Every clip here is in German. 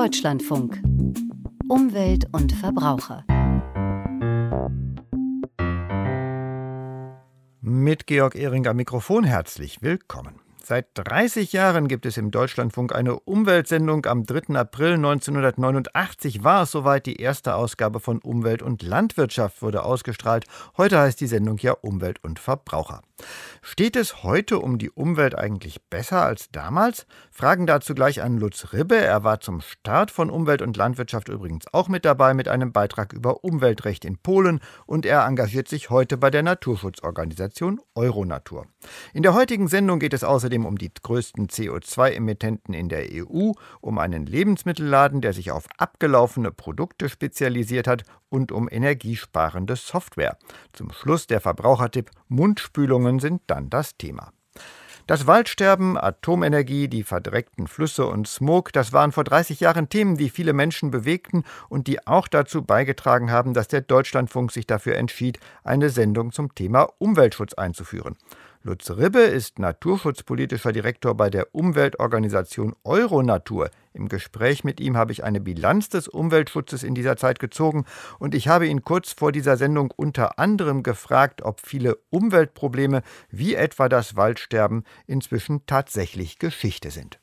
Deutschlandfunk. Umwelt und Verbraucher. Mit Georg Ehring am Mikrofon herzlich willkommen. Seit 30 Jahren gibt es im Deutschlandfunk eine Umweltsendung. Am 3. April 1989 war es soweit. Die erste Ausgabe von Umwelt und Landwirtschaft wurde ausgestrahlt. Heute heißt die Sendung ja Umwelt und Verbraucher. Steht es heute um die Umwelt eigentlich besser als damals? Fragen dazu gleich an Lutz Ribbe. Er war zum Start von Umwelt und Landwirtschaft übrigens auch mit dabei mit einem Beitrag über Umweltrecht in Polen und er engagiert sich heute bei der Naturschutzorganisation Euronatur. In der heutigen Sendung geht es außerdem um die größten CO2-Emittenten in der EU, um einen Lebensmittelladen, der sich auf abgelaufene Produkte spezialisiert hat und um energiesparende Software. Zum Schluss der Verbrauchertipp: Mundspülungen sind dann das Thema. Das Waldsterben, Atomenergie, die verdreckten Flüsse und Smog, das waren vor 30 Jahren Themen, die viele Menschen bewegten und die auch dazu beigetragen haben, dass der Deutschlandfunk sich dafür entschied, eine Sendung zum Thema Umweltschutz einzuführen. Lutz Ribbe ist naturschutzpolitischer Direktor bei der Umweltorganisation Euronatur. Im Gespräch mit ihm habe ich eine Bilanz des Umweltschutzes in dieser Zeit gezogen und ich habe ihn kurz vor dieser Sendung unter anderem gefragt, ob viele Umweltprobleme, wie etwa das Waldsterben, inzwischen tatsächlich Geschichte sind.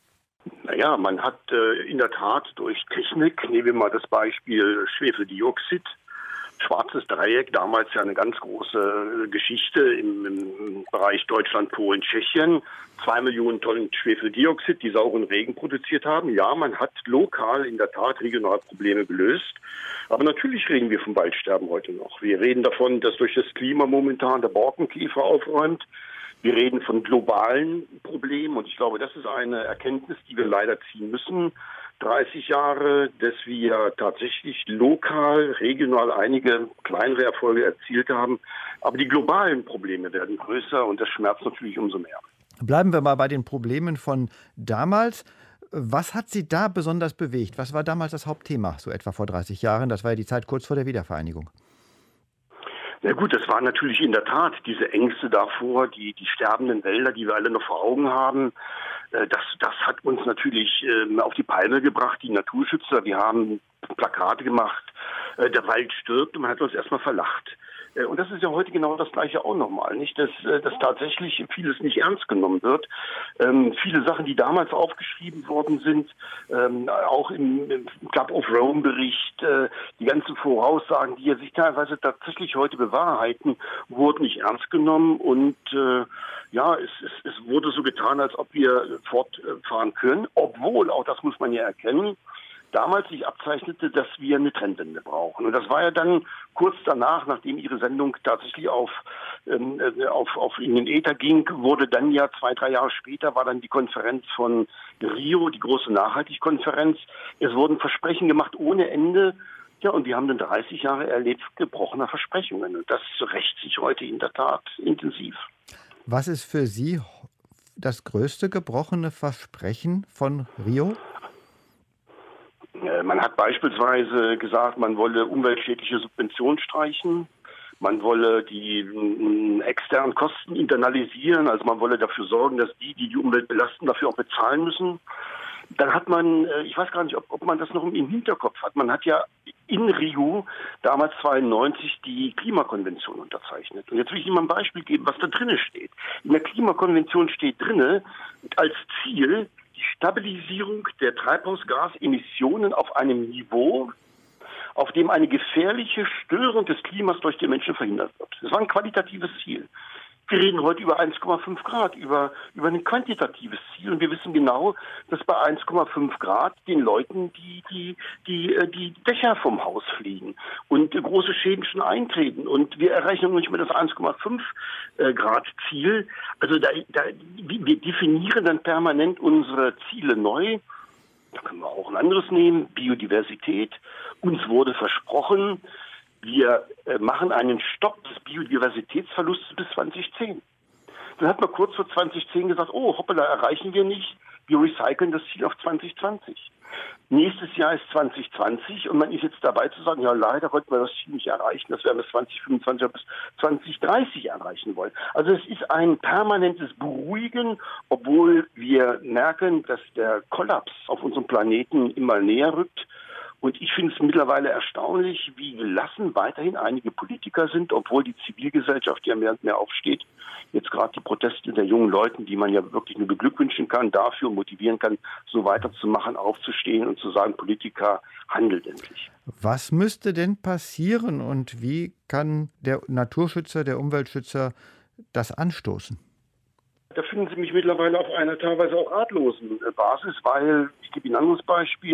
Naja, man hat in der Tat durch Technik, nehmen wir mal das Beispiel Schwefeldioxid, Schwarzes Dreieck, damals ja eine ganz große Geschichte im Bereich Deutschland, Polen, Tschechien. 2 Millionen Tonnen Schwefeldioxid, die sauren Regen produziert haben. Ja, man hat lokal in der Tat regional Probleme gelöst. Aber natürlich reden wir vom Waldsterben heute noch. Wir reden davon, dass durch das Klima momentan der Borkenkäfer aufräumt. Wir reden von globalen Problemen und ich glaube, das ist eine Erkenntnis, die wir leider ziehen müssen. 30 Jahre, dass wir tatsächlich lokal, regional einige kleinere Erfolge erzielt haben. Aber die globalen Probleme werden größer und das schmerzt natürlich umso mehr. Bleiben wir mal bei den Problemen von damals. Was hat Sie da besonders bewegt? Was war damals das Hauptthema, so etwa vor 30 Jahren? Das war ja die Zeit kurz vor der Wiedervereinigung. Na gut, das waren natürlich in der Tat diese Ängste davor, die sterbenden Wälder, die wir alle noch vor Augen haben. Das hat uns natürlich auf die Palme gebracht, die Naturschützer. Wir haben Plakate gemacht, der Wald stirbt und man hat uns erstmal verlacht. Und das ist ja heute genau das Gleiche auch nochmal, nicht? Dass tatsächlich vieles nicht ernst genommen wird. Viele Sachen, die damals aufgeschrieben worden sind, auch im Club of Rome Bericht, die ganzen Voraussagen, die ja sich teilweise tatsächlich heute bewahrheiten, wurden nicht ernst genommen und es wurde so getan, als ob wir fortfahren können, obwohl, auch das muss man ja erkennen, damals sich abzeichnete, dass wir eine Trendwende brauchen. Und das war ja dann kurz danach, nachdem Ihre Sendung tatsächlich auf in den Äther ging, wurde dann ja 2-3 Jahre später, war dann die Konferenz von Rio, die große Nachhaltigkonferenz. Es wurden Versprechen gemacht ohne Ende. Ja, und wir haben dann 30 Jahre erlebt gebrochener Versprechungen. Und das rächt sich heute in der Tat intensiv. Was ist für Sie das größte gebrochene Versprechen von Rio? Man hat beispielsweise gesagt, man wolle umweltschädliche Subventionen streichen. Man wolle die externen Kosten internalisieren. Also man wolle dafür sorgen, dass die Umwelt belasten, dafür auch bezahlen müssen. Dann hat man, ich weiß gar nicht, ob man das noch im Hinterkopf hat, man hat ja in Rio damals 92 die Klimakonvention unterzeichnet. Und jetzt will ich Ihnen mal ein Beispiel geben, was da drinne steht. In der Klimakonvention steht drinne als Ziel die Stabilisierung der Treibhausgasemissionen auf einem Niveau, auf dem eine gefährliche Störung des Klimas durch die Menschen verhindert wird. Das war ein qualitatives Ziel. Wir reden heute über 1,5 Grad, über ein quantitatives Ziel. Und wir wissen genau, dass bei 1,5 Grad den Leuten die Dächer vom Haus fliegen und große Schäden schon eintreten. Und wir erreichen noch nicht mehr das 1,5 Grad Ziel. Also wir definieren dann permanent unsere Ziele neu. Da können wir auch ein anderes nehmen, Biodiversität. Uns wurde versprochen, wir machen einen Stopp des Biodiversitätsverlustes bis 2010. Dann hat man kurz vor 2010 gesagt, oh, hoppala, erreichen wir nicht. Wir recyceln das Ziel auf 2020. Nächstes Jahr ist 2020 und man ist jetzt dabei zu sagen, ja leider konnten wir das Ziel nicht erreichen, das werden wir bis 2025 oder bis 2030 erreichen wollen. Also es ist ein permanentes Beruhigen, obwohl wir merken, dass der Kollaps auf unserem Planeten immer näher rückt. Und ich finde es mittlerweile erstaunlich, wie gelassen weiterhin einige Politiker sind, obwohl die Zivilgesellschaft ja mehr und mehr aufsteht. Jetzt gerade die Proteste der jungen Leuten, die man ja wirklich nur beglückwünschen kann, dafür motivieren kann, so weiterzumachen, aufzustehen und zu sagen, Politiker, handelt endlich. Was müsste denn passieren und wie kann der Naturschützer, der Umweltschützer das anstoßen? Da finden Sie mich mittlerweile auf einer teilweise auch ratlosen Basis, weil, ich gebe Ihnen ein anderes Beispiel,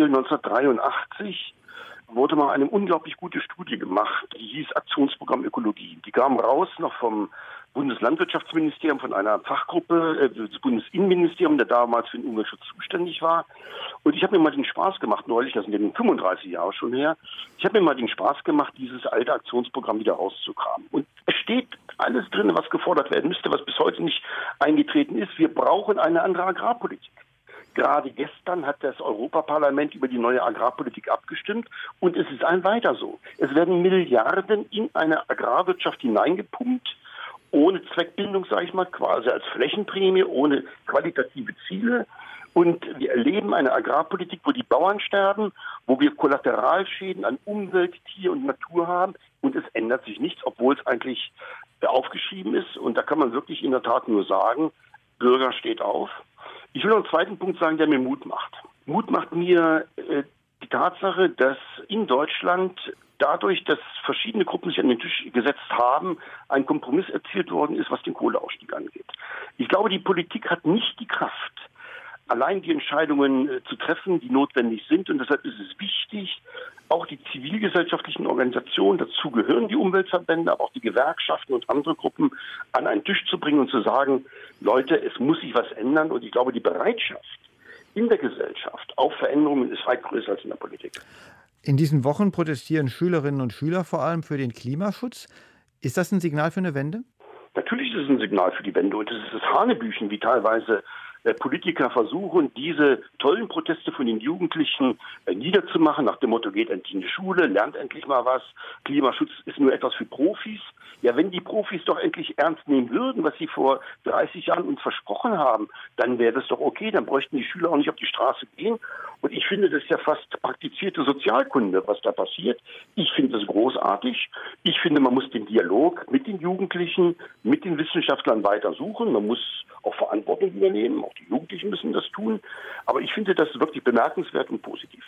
1983 wurde mal eine unglaublich gute Studie gemacht, die hieß Aktionsprogramm Ökologie. Die kam raus noch vom Bundeslandwirtschaftsministerium, von einer Fachgruppe, das Bundesinnenministerium, der damals für den Umweltschutz zuständig war. Und ich habe mir mal den Spaß gemacht, neulich, das sind ja nun 35 Jahre schon her, ich habe mir mal den Spaß gemacht, dieses alte Aktionsprogramm wieder rauszukramen. Und es steht alles drin, was gefordert werden müsste, was bis heute nicht eingetreten ist. Wir brauchen eine andere Agrarpolitik. Gerade gestern hat das Europaparlament über die neue Agrarpolitik abgestimmt und es ist ein weiter so. Es werden Milliarden in eine Agrarwirtschaft hineingepumpt, ohne Zweckbindung, sage ich mal, quasi als Flächenprämie, ohne qualitative Ziele. Und wir erleben eine Agrarpolitik, wo die Bauern sterben, wo wir Kollateralschäden an Umwelt, Tier und Natur haben. Und es ändert sich nichts, obwohl es eigentlich aufgeschrieben ist. Und da kann man wirklich in der Tat nur sagen, Bürger steht auf. Ich will noch einen zweiten Punkt sagen, der mir Mut macht. Mut macht mir die Tatsache, dass in Deutschland dadurch, dass verschiedene Gruppen sich an den Tisch gesetzt haben, ein Kompromiss erzielt worden ist, was den Kohleausstieg angeht. Ich glaube, die Politik hat nicht die Kraft, allein die Entscheidungen zu treffen, die notwendig sind. Und deshalb ist es wichtig, auch die zivilgesellschaftlichen Organisationen, dazu gehören die Umweltverbände, aber auch die Gewerkschaften und andere Gruppen, an einen Tisch zu bringen und zu sagen, Leute, es muss sich was ändern. Und ich glaube, die Bereitschaft in der Gesellschaft auf Veränderungen ist weit größer als in der Politik. In diesen Wochen protestieren Schülerinnen und Schüler vor allem für den Klimaschutz. Ist das ein Signal für eine Wende? Natürlich ist es ein Signal für die Wende. Und es ist das Hanebüchen, wie teilweise Politiker versuchen, diese tollen Proteste von den Jugendlichen niederzumachen, nach dem Motto, geht endlich in die Schule, lernt endlich mal was, Klimaschutz ist nur etwas für Profis. Ja, wenn die Profis doch endlich ernst nehmen würden, was sie vor 30 Jahren uns versprochen haben, dann wäre das doch okay, dann bräuchten die Schüler auch nicht auf die Straße gehen. Und ich finde, das ist ja fast praktizierte Sozialkunde, was da passiert. Ich finde das großartig. Ich finde, man muss den Dialog mit den Jugendlichen, mit den Wissenschaftlern weiter suchen. Man muss auch Verantwortung übernehmen, auch die Jugendlichen müssen das tun. Aber ich finde das wirklich bemerkenswert und positiv.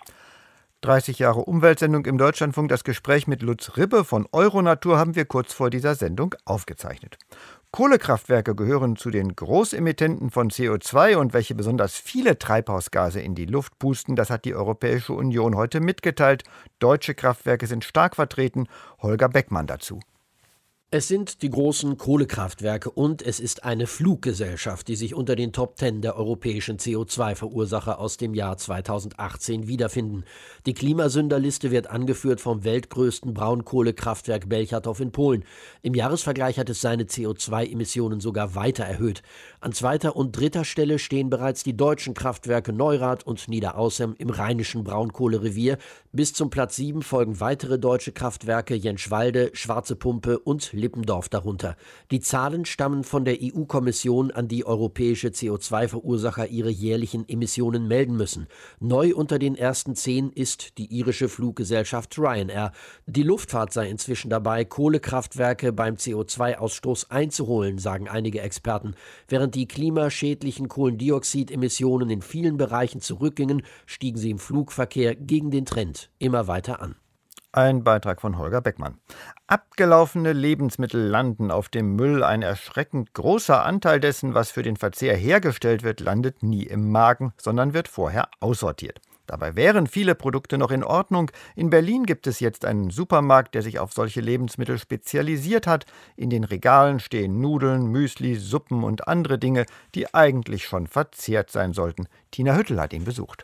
30 Jahre Umweltsendung im Deutschlandfunk. Das Gespräch mit Lutz Ribbe von Euronatur haben wir kurz vor dieser Sendung aufgezeichnet. Kohlekraftwerke gehören zu den Großemittenten von CO2 und welche besonders viele Treibhausgase in die Luft pusten, das hat die Europäische Union heute mitgeteilt. Deutsche Kraftwerke sind stark vertreten. Holger Beckmann dazu. Es sind die großen Kohlekraftwerke und es ist eine Fluggesellschaft, die sich unter den Top 10 der europäischen CO2-Verursacher aus dem Jahr 2018 wiederfinden. Die Klimasünderliste wird angeführt vom weltgrößten Braunkohlekraftwerk Belchatov in Polen. Im Jahresvergleich hat es seine CO2-Emissionen sogar weiter erhöht. An zweiter und dritter Stelle stehen bereits die deutschen Kraftwerke Neurath und Niederaußem im rheinischen Braunkohlerevier. Bis zum Platz 7 folgen weitere deutsche Kraftwerke Jenschwalde, Schwarze Pumpe und Lippendorf darunter. Die Zahlen stammen von der EU-Kommission, an die europäische CO2-Verursacher ihre jährlichen Emissionen melden müssen. Neu unter den ersten 10 ist die irische Fluggesellschaft Ryanair. Die Luftfahrt sei inzwischen dabei, Kohlekraftwerke beim CO2-Ausstoß einzuholen, sagen einige Experten. Während die klimaschädlichen Kohlendioxidemissionen in vielen Bereichen zurückgingen, stiegen sie im Flugverkehr gegen den Trend immer weiter an. Ein Beitrag von Holger Beckmann. Abgelaufene Lebensmittel landen auf dem Müll. Ein erschreckend großer Anteil dessen, was für den Verzehr hergestellt wird, landet nie im Magen, sondern wird vorher aussortiert. Dabei wären viele Produkte noch in Ordnung. In Berlin gibt es jetzt einen Supermarkt, der sich auf solche Lebensmittel spezialisiert hat. In den Regalen stehen Nudeln, Müsli, Suppen und andere Dinge, die eigentlich schon verzehrt sein sollten. Tina Hüttel hat ihn besucht.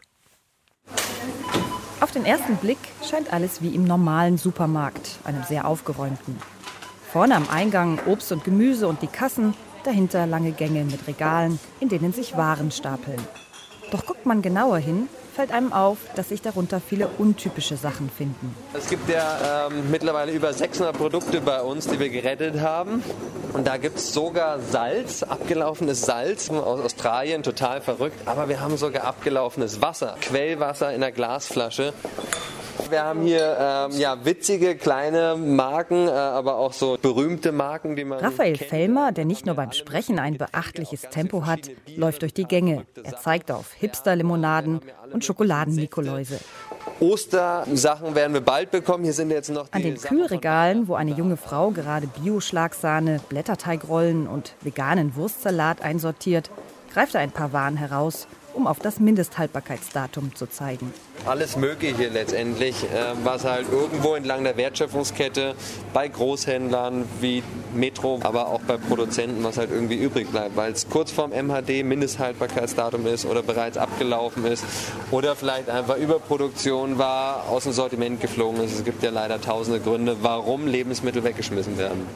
Auf den ersten Blick scheint alles wie im normalen Supermarkt, einem sehr aufgeräumten. Vorne am Eingang Obst und Gemüse und die Kassen, dahinter lange Gänge mit Regalen, in denen sich Waren stapeln. Doch guckt man genauer hin, fällt einem auf, dass sich darunter viele untypische Sachen finden. Es gibt ja mittlerweile über 600 Produkte bei uns, die wir gerettet haben. Und da gibt es sogar Salz, abgelaufenes Salz aus Australien, total verrückt. Aber wir haben sogar abgelaufenes Wasser, Quellwasser in einer Glasflasche. Wir haben hier witzige kleine Marken, aber auch so berühmte Marken, die man Raphael kennt. Fellmer, der nicht nur beim Sprechen ein beachtliches Tempo hat, läuft durch die Gänge. Er zeigt auf Hipster-Limonaden und Schokoladen-Nikoläuse. Ostersachen werden wir bald bekommen. Hier sind jetzt noch An den Kühlregalen, wo eine junge Frau gerade Bio-Schlagsahne, Blätterteigrollen und veganen Wurstsalat einsortiert, greift er ein paar Waren heraus, um auf das Mindesthaltbarkeitsdatum zu zeigen. Alles Mögliche letztendlich, was halt irgendwo entlang der Wertschöpfungskette bei Großhändlern wie Metro, aber auch bei Produzenten, was halt irgendwie übrig bleibt, weil es kurz vorm MHD Mindesthaltbarkeitsdatum ist oder bereits abgelaufen ist oder vielleicht einfach Überproduktion war, aus dem Sortiment geflogen ist. Es gibt ja leider tausende Gründe, warum Lebensmittel weggeschmissen werden.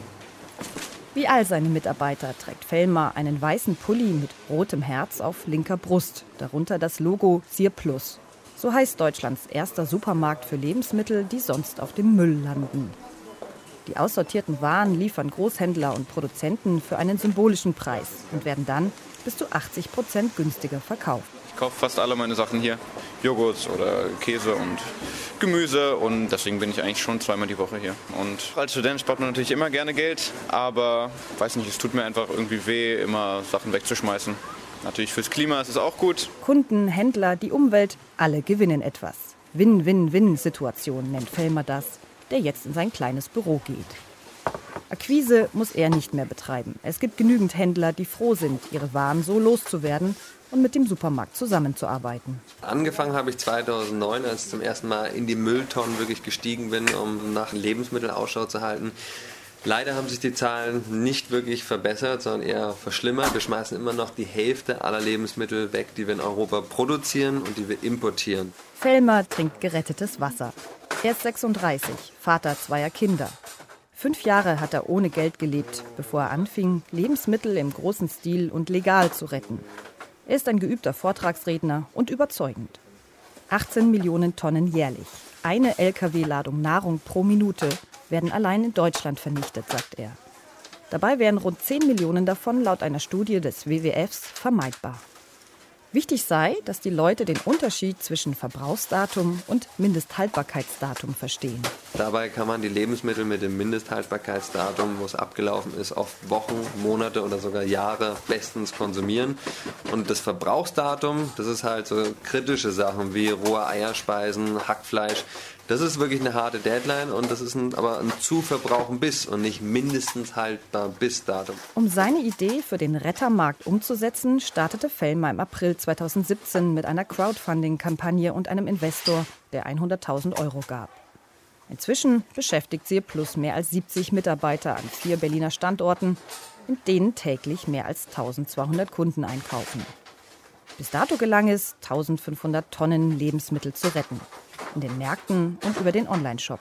Wie all seine Mitarbeiter trägt Fellmer einen weißen Pulli mit rotem Herz auf linker Brust, darunter das Logo Sirplus. So heißt Deutschlands erster Supermarkt für Lebensmittel, die sonst auf dem Müll landen. Die aussortierten Waren liefern Großhändler und Produzenten für einen symbolischen Preis und werden dann bis zu 80% günstiger verkauft. Ich kaufe fast alle meine Sachen hier. Joghurt oder Käse und Gemüse und deswegen bin ich eigentlich schon zweimal die Woche hier. Und als Student spart man natürlich immer gerne Geld, aber weiß nicht, es tut mir einfach irgendwie weh, immer Sachen wegzuschmeißen. Natürlich fürs Klima ist es auch gut. Kunden, Händler, die Umwelt, alle gewinnen etwas. Win-Win-Win-Situation nennt Fellmer das, der jetzt in sein kleines Büro geht. Akquise muss er nicht mehr betreiben. Es gibt genügend Händler, die froh sind, ihre Waren so loszuwerden und mit dem Supermarkt zusammenzuarbeiten. Angefangen habe ich 2009, als ich zum ersten Mal in die Mülltonnen wirklich gestiegen bin, um nach Lebensmitteln Ausschau zu halten. Leider haben sich die Zahlen nicht wirklich verbessert, sondern eher verschlimmert. Wir schmeißen immer noch die Hälfte aller Lebensmittel weg, die wir in Europa produzieren und die wir importieren. Fellmer trinkt gerettetes Wasser. Er ist 36, Vater zweier Kinder. 5 Jahre hat er ohne Geld gelebt, bevor er anfing, Lebensmittel im großen Stil und legal zu retten. Er ist ein geübter Vortragsredner und überzeugend. 18 Millionen Tonnen jährlich, eine Lkw-Ladung Nahrung pro Minute, werden allein in Deutschland vernichtet, sagt er. Dabei wären rund 10 Millionen davon laut einer Studie des WWFs vermeidbar. Wichtig sei, dass die Leute den Unterschied zwischen Verbrauchsdatum und Mindesthaltbarkeitsdatum verstehen. Dabei kann man die Lebensmittel mit dem Mindesthaltbarkeitsdatum, wo es abgelaufen ist, auf Wochen, Monate oder sogar Jahre bestens konsumieren. Und das Verbrauchsdatum, das ist halt so kritische Sachen wie rohe Eierspeisen, Hackfleisch. Das ist wirklich eine harte Deadline und das ist aber ein Zuverbrauchen bis und nicht mindestens haltbar bis Datum. Um seine Idee für den Rettermarkt umzusetzen, startete Fellmer im April 2017 mit einer Crowdfunding-Kampagne und einem Investor, der 100.000 € gab. Inzwischen beschäftigt Sirplus mehr als 70 Mitarbeiter an 4 Berliner Standorten, in denen täglich mehr als 1200 Kunden einkaufen. Bis dato gelang es, 1500 Tonnen Lebensmittel zu retten. In den Märkten und über den Onlineshop.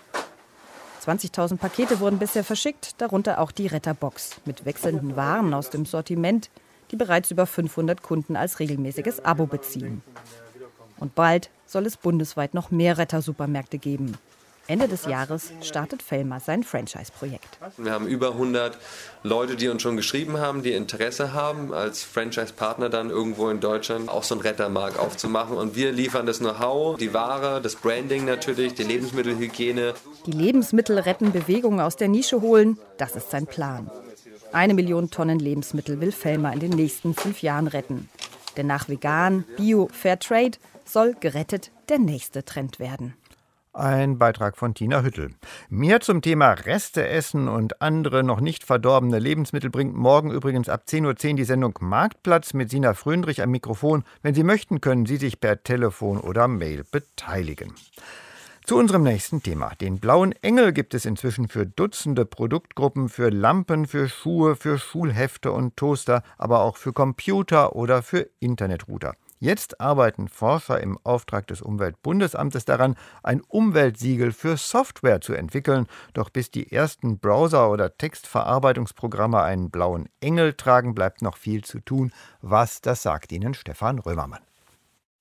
20.000 Pakete wurden bisher verschickt, darunter auch die Retterbox mit wechselnden Waren aus dem Sortiment, die bereits über 500 Kunden als regelmäßiges Abo beziehen. Und bald soll es bundesweit noch mehr Rettersupermärkte geben. Ende des Jahres startet Fellmer sein Franchise-Projekt. Wir haben über 100 Leute, die uns schon geschrieben haben, die Interesse haben, als Franchise-Partner dann irgendwo in Deutschland auch so einen Rettermarkt aufzumachen. Und wir liefern das Know-how, die Ware, das Branding natürlich, die Lebensmittelhygiene. Die Lebensmittelrettenbewegung aus der Nische holen, das ist sein Plan. 1 Million Tonnen Lebensmittel will Fellmer in den nächsten 5 Jahren retten. Denn nach vegan, Bio, Fairtrade soll gerettet der nächste Trend werden. Ein Beitrag von Tina Hüttel. Mehr zum Thema Reste essen und andere noch nicht verdorbene Lebensmittel bringt morgen übrigens ab 10:10 Uhr die Sendung Marktplatz mit Sina Fröndrich am Mikrofon. Wenn Sie möchten, können Sie sich per Telefon oder Mail beteiligen. Zu unserem nächsten Thema. Den blauen Engel gibt es inzwischen für Dutzende Produktgruppen, für Lampen, für Schuhe, für Schulhefte und Toaster, aber auch für Computer oder für Internetrouter. Jetzt arbeiten Forscher im Auftrag des Umweltbundesamtes daran, ein Umweltsiegel für Software zu entwickeln. Doch bis die ersten Browser- oder Textverarbeitungsprogramme einen blauen Engel tragen, bleibt noch viel zu tun. Was, das sagt Ihnen Stefan Römermann.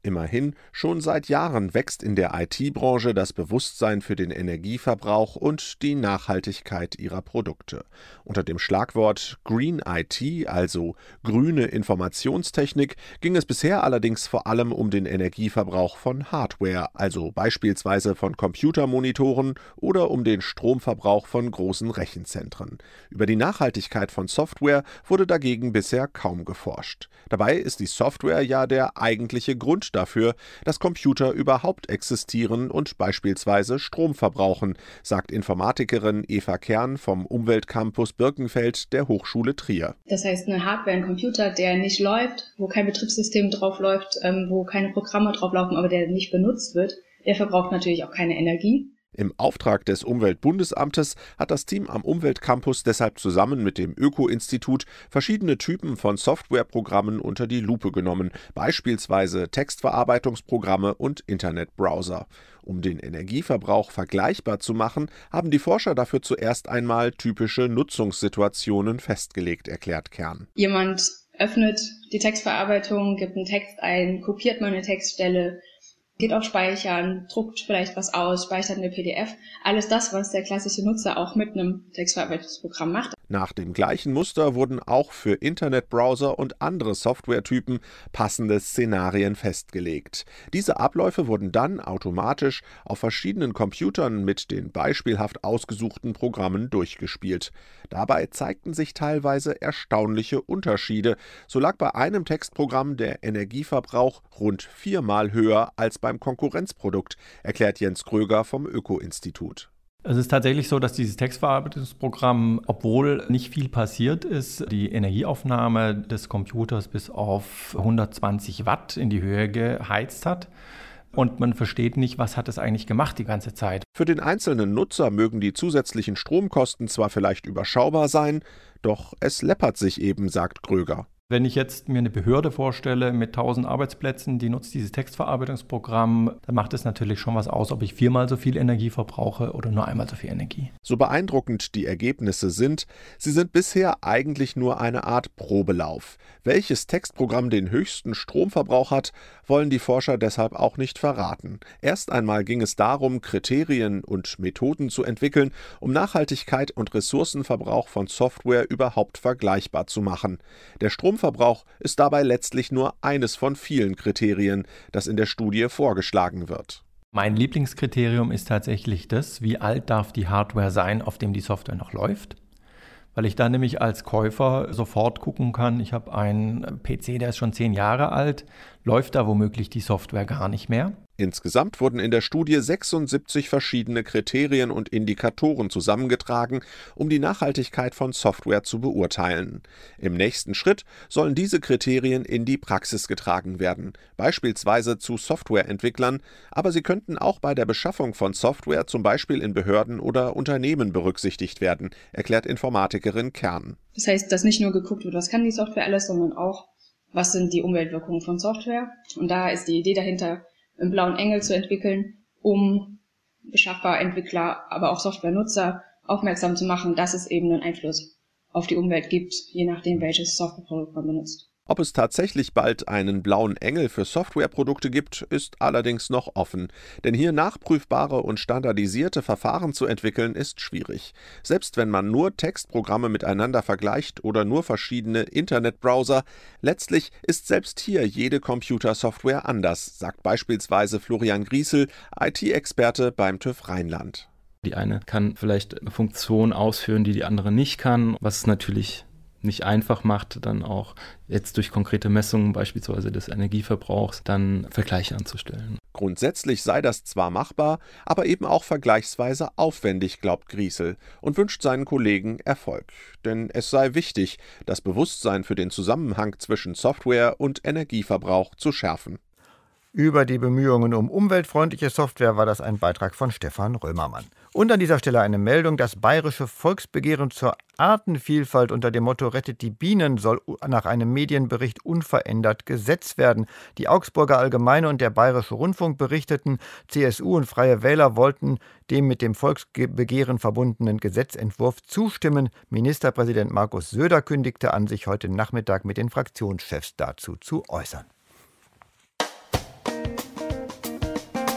Immerhin, schon seit Jahren wächst in der IT-Branche das Bewusstsein für den Energieverbrauch und die Nachhaltigkeit ihrer Produkte. Unter dem Schlagwort Green IT, also grüne Informationstechnik, ging es bisher allerdings vor allem um den Energieverbrauch von Hardware, also beispielsweise von Computermonitoren oder um den Stromverbrauch von großen Rechenzentren. Über die Nachhaltigkeit von Software wurde dagegen bisher kaum geforscht. Dabei ist die Software ja der eigentliche Grund dafür, dass Computer überhaupt existieren und beispielsweise Strom verbrauchen, sagt Informatikerin Eva Kern vom Umweltcampus Birkenfeld der Hochschule Trier. Das heißt, eine Hardware, ein Computer, der nicht läuft, wo kein Betriebssystem drauf läuft, wo keine Programme drauf laufen, aber der nicht benutzt wird, der verbraucht natürlich auch keine Energie. Im Auftrag des Umweltbundesamtes hat das Team am Umweltcampus deshalb zusammen mit dem Öko-Institut verschiedene Typen von Softwareprogrammen unter die Lupe genommen, beispielsweise Textverarbeitungsprogramme und Internetbrowser. Um den Energieverbrauch vergleichbar zu machen, haben die Forscher dafür zuerst einmal typische Nutzungssituationen festgelegt, erklärt Kern. Jemand öffnet die Textverarbeitung, gibt einen Text ein, kopiert mal eine Textstelle, geht auf Speichern, druckt vielleicht was aus, speichert eine PDF. Alles das, was der klassische Nutzer auch mit einem Textverarbeitungsprogramm macht. Nach dem gleichen Muster wurden auch für Internetbrowser und andere Softwaretypen passende Szenarien festgelegt. Diese Abläufe wurden dann automatisch auf verschiedenen Computern mit den beispielhaft ausgesuchten Programmen durchgespielt. Dabei zeigten sich teilweise erstaunliche Unterschiede. So lag bei einem Textprogramm der Energieverbrauch rund 4-mal höher als beim Konkurrenzprodukt, erklärt Jens Kröger vom Öko-Institut. Es ist tatsächlich so, dass dieses Textverarbeitungsprogramm, obwohl nicht viel passiert ist, die Energieaufnahme des Computers bis auf 120 Watt in die Höhe geheizt hat. Und man versteht nicht, was hat es eigentlich gemacht die ganze Zeit. Für den einzelnen Nutzer mögen die zusätzlichen Stromkosten zwar vielleicht überschaubar sein, doch es läppert sich eben, sagt Kröger. Wenn ich jetzt mir eine Behörde vorstelle mit 1000 Arbeitsplätzen, die nutzt dieses Textverarbeitungsprogramm, dann macht es natürlich schon was aus, ob ich 4-mal so viel Energie verbrauche oder nur einmal so viel Energie. So beeindruckend die Ergebnisse sind, sie sind bisher eigentlich nur eine Art Probelauf. Welches Textprogramm den höchsten Stromverbrauch hat, wollen die Forscher deshalb auch nicht verraten. Erst einmal ging es darum, Kriterien und Methoden zu entwickeln, um Nachhaltigkeit und Ressourcenverbrauch von Software überhaupt vergleichbar zu machen. Der Stromverbrauch ist dabei letztlich nur eines von vielen Kriterien, das in der Studie vorgeschlagen wird. Mein Lieblingskriterium ist tatsächlich das, wie alt darf die Hardware sein, auf dem die Software noch läuft. Weil ich dann nämlich als Käufer sofort gucken kann, ich habe einen PC, der ist schon 10 Jahre alt, läuft da womöglich die Software gar nicht mehr. Insgesamt wurden in der Studie 76 verschiedene Kriterien und Indikatoren zusammengetragen, um die Nachhaltigkeit von Software zu beurteilen. Im nächsten Schritt sollen diese Kriterien in die Praxis getragen werden, beispielsweise zu Softwareentwicklern, aber sie könnten auch bei der Beschaffung von Software zum Beispiel in Behörden oder Unternehmen berücksichtigt werden, erklärt Informatikerin Kern. Das heißt, dass nicht nur geguckt wird, was kann die Software alles, sondern auch, was sind die Umweltwirkungen von Software. Und da ist die Idee dahinter, einen blauen Engel zu entwickeln, um Beschaffer, Entwickler, aber auch Softwarenutzer aufmerksam zu machen, dass es eben einen Einfluss auf die Umwelt gibt, je nachdem, welches Softwareprodukt man benutzt. Ob es tatsächlich bald einen blauen Engel für Softwareprodukte gibt, ist allerdings noch offen. Denn hier nachprüfbare und standardisierte Verfahren zu entwickeln, ist schwierig. Selbst wenn man nur Textprogramme miteinander vergleicht oder nur verschiedene Internetbrowser, letztlich ist selbst hier jede Computersoftware anders, sagt beispielsweise Florian Griesel, IT-Experte beim TÜV Rheinland. Die eine kann vielleicht eine Funktion ausführen, die die andere nicht kann, was es natürlich nicht einfach macht, dann auch jetzt durch konkrete Messungen beispielsweise des Energieverbrauchs dann Vergleiche anzustellen. Grundsätzlich sei das zwar machbar, aber eben auch vergleichsweise aufwendig, glaubt Griesel und wünscht seinen Kollegen Erfolg. Denn es sei wichtig, das Bewusstsein für den Zusammenhang zwischen Software und Energieverbrauch zu schärfen. Über die Bemühungen um umweltfreundliche Software war das ein Beitrag von Stefan Römermann. Und an dieser Stelle eine Meldung: Das bayerische Volksbegehren zur Artenvielfalt unter dem Motto »Rettet die Bienen« soll nach einem Medienbericht unverändert gesetzt werden. Die Augsburger Allgemeine und der Bayerische Rundfunk berichteten, CSU und Freie Wähler wollten dem mit dem Volksbegehren verbundenen Gesetzentwurf zustimmen. Ministerpräsident Markus Söder kündigte an, sich heute Nachmittag mit den Fraktionschefs dazu zu äußern.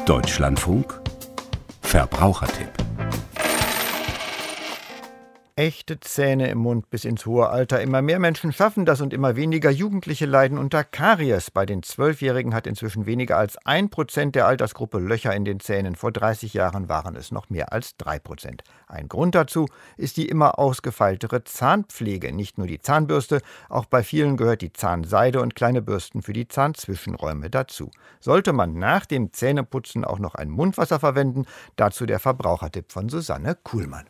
Deutschlandfunk Verbrauchertipp. Echte Zähne im Mund bis ins hohe Alter. Immer mehr Menschen schaffen das und immer weniger Jugendliche leiden unter Karies. Bei den 12-Jährigen hat inzwischen weniger als 1% der Altersgruppe Löcher in den Zähnen. Vor 30 Jahren waren es noch mehr als 3%. Ein Grund dazu ist die immer ausgefeiltere Zahnpflege. Nicht nur die Zahnbürste, auch bei vielen gehört die Zahnseide und kleine Bürsten für die Zahnzwischenräume dazu. Sollte man nach dem Zähneputzen auch noch ein Mundwasser verwenden? Dazu der Verbrauchertipp von Susanne Kuhlmann.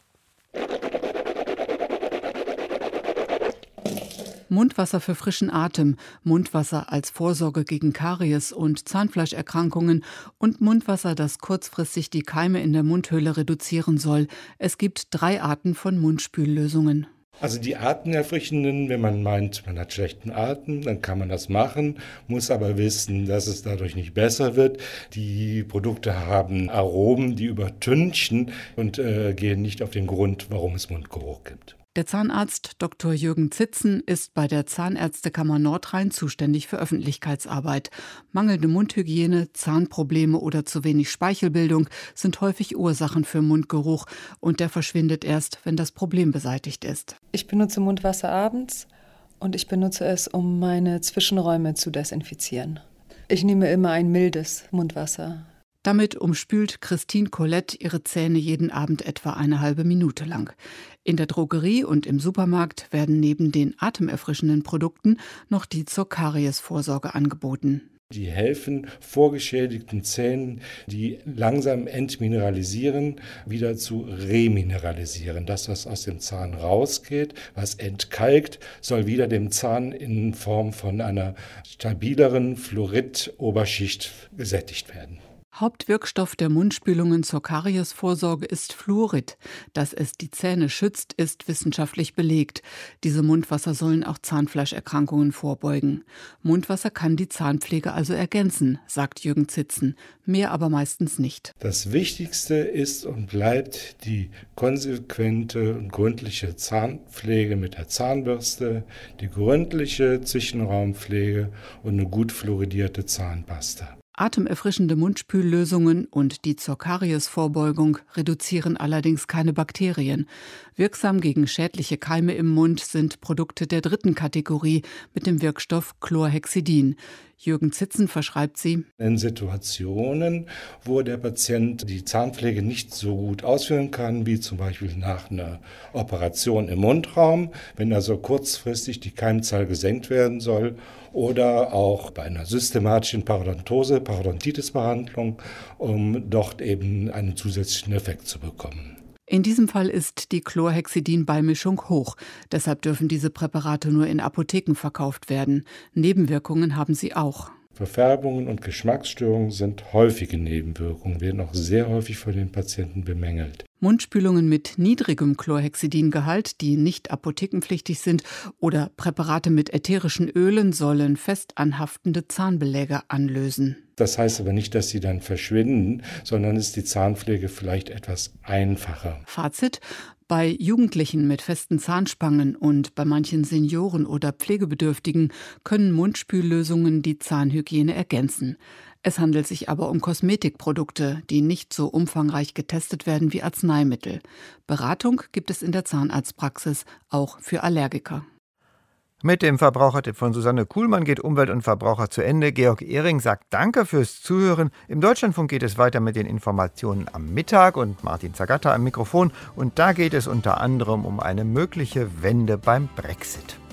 Mundwasser für frischen Atem, Mundwasser als Vorsorge gegen Karies und Zahnfleischerkrankungen und Mundwasser, das kurzfristig die Keime in der Mundhöhle reduzieren soll. Es gibt 3 Arten von Mundspüllösungen. Also die atemerfrischenden, wenn man meint, man hat schlechten Atem, dann kann man das machen, muss aber wissen, dass es dadurch nicht besser wird. Die Produkte haben Aromen, die übertünchen und gehen nicht auf den Grund, warum es Mundgeruch gibt. Der Zahnarzt Dr. Jürgen Zitzen ist bei der Zahnärztekammer Nordrhein zuständig für Öffentlichkeitsarbeit. Mangelnde Mundhygiene, Zahnprobleme oder zu wenig Speichelbildung sind häufig Ursachen für Mundgeruch und der verschwindet erst, wenn das Problem beseitigt ist. Ich benutze Mundwasser abends und ich benutze es, um meine Zwischenräume zu desinfizieren. Ich nehme immer ein mildes Mundwasser. Damit umspült Christine Colette ihre Zähne jeden Abend etwa eine halbe Minute lang. In der Drogerie und im Supermarkt werden neben den atemerfrischenden Produkten noch die zur Kariesvorsorge angeboten. Die helfen vorgeschädigten Zähnen, die langsam entmineralisieren, wieder zu remineralisieren. Das, was aus dem Zahn rausgeht, was entkalkt, soll wieder dem Zahn in Form von einer stabileren Fluorid-Oberschicht gesättigt werden. Hauptwirkstoff der Mundspülungen zur Kariesvorsorge ist Fluorid. Dass es die Zähne schützt, ist wissenschaftlich belegt. Diese Mundwasser sollen auch Zahnfleischerkrankungen vorbeugen. Mundwasser kann die Zahnpflege also ergänzen, sagt Jürgen Zitzen. Mehr aber meistens nicht. Das Wichtigste ist und bleibt die konsequente und gründliche Zahnpflege mit der Zahnbürste, die gründliche Zwischenraumpflege und eine gut fluoridierte Zahnpasta. Atemerfrischende Mundspüllösungen und die zur Kariesvorbeugung reduzieren allerdings keine Bakterien. Wirksam gegen schädliche Keime im Mund sind Produkte der 3. Kategorie mit dem Wirkstoff Chlorhexidin. Jürgen Zitzen verschreibt sie. In Situationen, wo der Patient die Zahnpflege nicht so gut ausführen kann, wie zum Beispiel nach einer Operation im Mundraum, wenn also kurzfristig die Keimzahl gesenkt werden soll, oder auch bei einer systematischen Parodontitis-Behandlung, um dort eben einen zusätzlichen Effekt zu bekommen. In diesem Fall ist die Chlorhexidin-Beimischung hoch. Deshalb dürfen diese Präparate nur in Apotheken verkauft werden. Nebenwirkungen haben sie auch. Verfärbungen und Geschmacksstörungen sind häufige Nebenwirkungen, werden auch sehr häufig von den Patienten bemängelt. Mundspülungen mit niedrigem Chlorhexidingehalt, die nicht apothekenpflichtig sind, oder Präparate mit ätherischen Ölen sollen fest anhaftende Zahnbeläge anlösen. Das heißt aber nicht, dass sie dann verschwinden, sondern ist die Zahnpflege vielleicht etwas einfacher. Fazit: Bei Jugendlichen mit festen Zahnspangen und bei manchen Senioren oder Pflegebedürftigen können Mundspüllösungen die Zahnhygiene ergänzen. Es handelt sich aber um Kosmetikprodukte, die nicht so umfangreich getestet werden wie Arzneimittel. Beratung gibt es in der Zahnarztpraxis, auch für Allergiker. Mit dem Verbrauchertipp von Susanne Kuhlmann geht Umwelt und Verbraucher zu Ende. Georg Ehring sagt Danke fürs Zuhören. Im Deutschlandfunk geht es weiter mit den Informationen am Mittag und Martin Zagatta am Mikrofon. Und da geht es unter anderem um eine mögliche Wende beim Brexit.